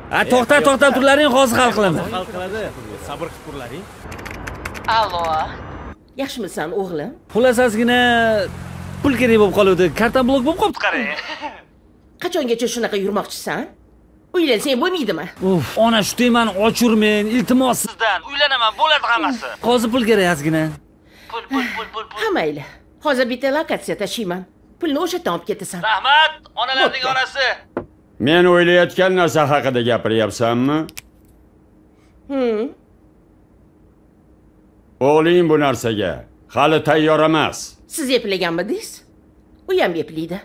To'xta turlaring, hozir hal qilaman. Hal qiladi. Sabr qilib turlaring. Allo. Yaxshimisan, o'g'lim? Xulasasgina pul kerak bo'lib qoldi. Karta blok bo'lib qolibdi, qarang. Qachongacha shunaqa yurmoqchisan? Uylansang bo'lmaydimi? Ona shu temani ochurmen, iltimos sizdan. Uylanaman, bo'ladi hammasi. Hozir pul kerak ozgina. Pul. Ha mayli. Hozir bitta lokatsiya tashiyman. Pulni o'sha olib ketasan. Rahmat, onalarning onasi. Men o'ylayotgan narsa haqida gapiryapsanmi? O'g'ling bu narsaga hali tayyor emas. Siz eplaganmidingiz? U ham eplaydi.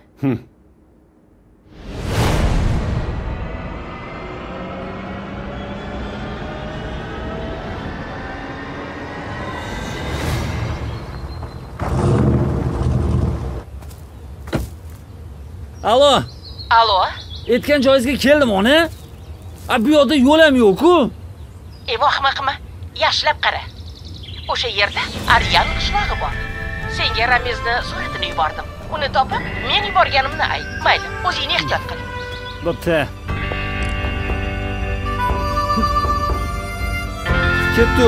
Allo. Aytgan joyingizga keldim, ona. Bu yoqda yo'l ham yo'q-ku. Voh, qilma. Yaxshilab qara. O'sha yerda Aryan qishlog'i bor. Senga Ramizning suratini yubordim. Uni topib, men yuborganimni ayt. Mayli, o'zingni ehtiyot qil. Bo'pti. Ketdi.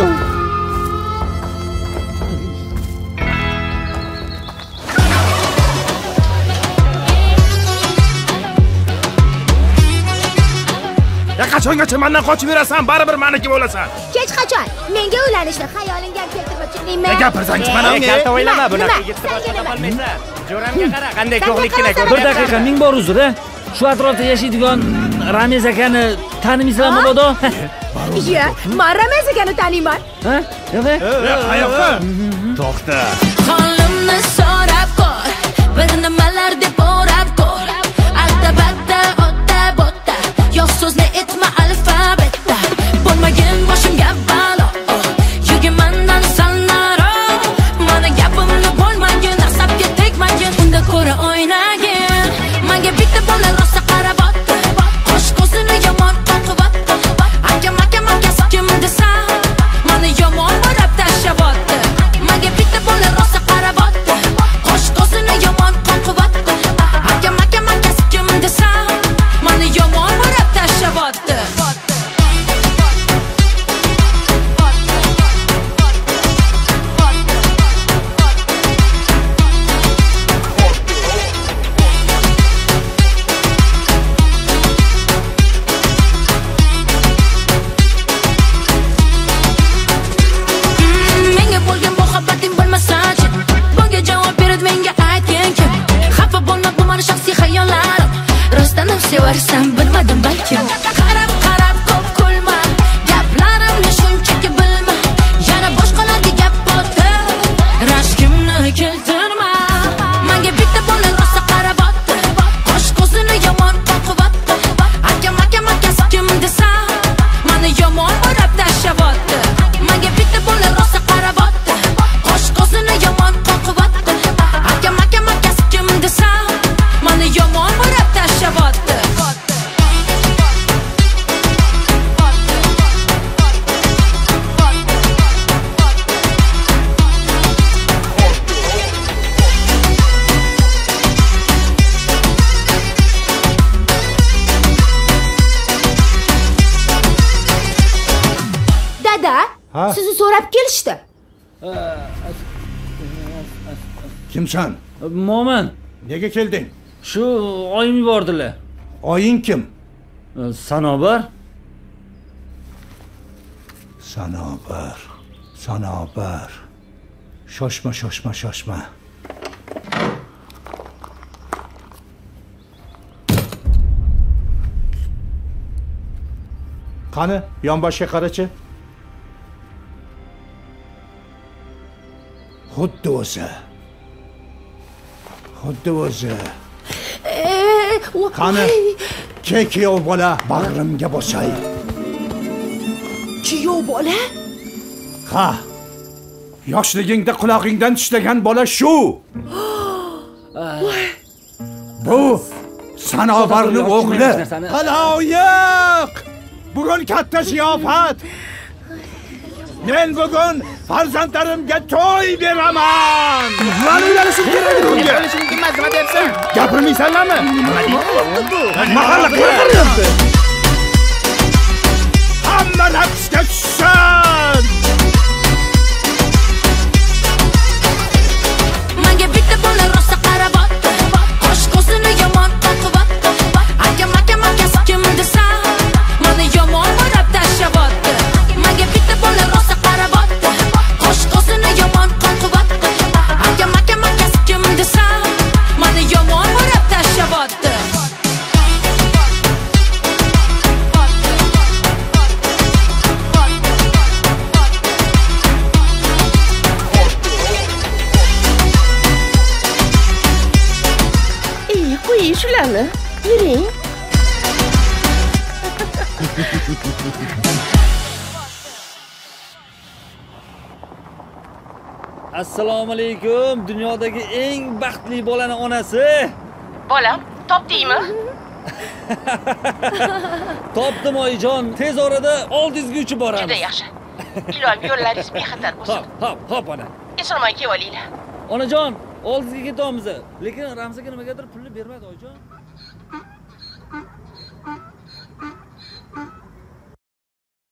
Qachongacha mendan qochib yurasan, baribir meniki bo'lasan. Hech qachon menga uylanishni xayolingga keltirib o'tdingmi? Ne gapirsangiz mana unga? Kalta o'ylama, bunaqa yigitni boshqa topolmaysan. Jo'ramga qara, qanday ko'hlikkina ko'rdi. Bir daqiqa, ming bor uzr, Shu atrofda yashaydigan Ramiz akani tanimaysizlarmi bodo? Yo'q, men Ramiz akani taniyman. Ha? Yo'q. Qayoqqa? To'xta. Qo'limni so'rab ko'r, bir nimalar deb o'rab ko'r. Albatta, o'ta, yo'q so'zni aytma alfabetda. Bo'lmagan boshimga balo, yurgin mendan sal naro. Mana gapimni bo'lmagan, asabga tegmagan, unda ko'ra o'ynagin. Menga bitta bola rosa qarab o'tdi, qo'sh ko'zini yomon qoqib o'tdi. Aka kim desa, meni yomon qarab tashlab o'tdi. Menga bitta bola rosa qarab o'tdi, qo'sh ko'zini yomon qoqib o'tdi. Aka kim desa, meni yomon qarab tashlab o'tdi. Sevarsan bilmadim balkim. Qarab ko'p kulma, gaplarimni shunchaki bilma. Yana boshqalarga gap o'tdi, rashkimni keltirma. Menga bitta bola rosa qarab o'tdi, qo'sh ko'zini yomon qoqib o'tdi. Aka kim desa, meni yomon qarab tashlab o'tdi. Menga bitta bola rosa qarab o'tdi, qo'sh ko'zini yomon qoqib o'tdi. Aka kim desa, meni yomon qarab tashlab o'tdi. Sizni so'rab kelishdi. Kimsan? Mo'min. Nega kelding? Shu oyim yubordilar. Oying kim? Sanobar. Sanobar. Shoshma. Qani, yonboshga qarachi. Xuddi o'zi. Qani, kuyov bola bag'rimga bosay. Kuyov bola? Ha. Yoshligingda qulog'ingdan tishlagan bola shu. Bu Sanobarning o'g'li. Haloyiq! Bugun katta ziyofat. Men bugun farzandlarimga to'y beraman. Nima uylanishim kerak bunga? Uylanishim emas, nima deyapsan? Gapirmaysanlarmi? Nima deyapsan? Mahalla qilyapti. Assalomu alaykum. Dunyodagi eng baxtli bolani onasi. Bolam, topdingmi? Topdim oyijon. Tez orada oldingizga uchib boramiz. Juda yaxshi. Ilohim yo'llaringiz bexatar bo'lsin. Hop, ana. Eson-omon kelib olinglar. Onajon, oldingizga ketamiz. Lekin Ramzaga nimagadir pulni bermadi oyijon.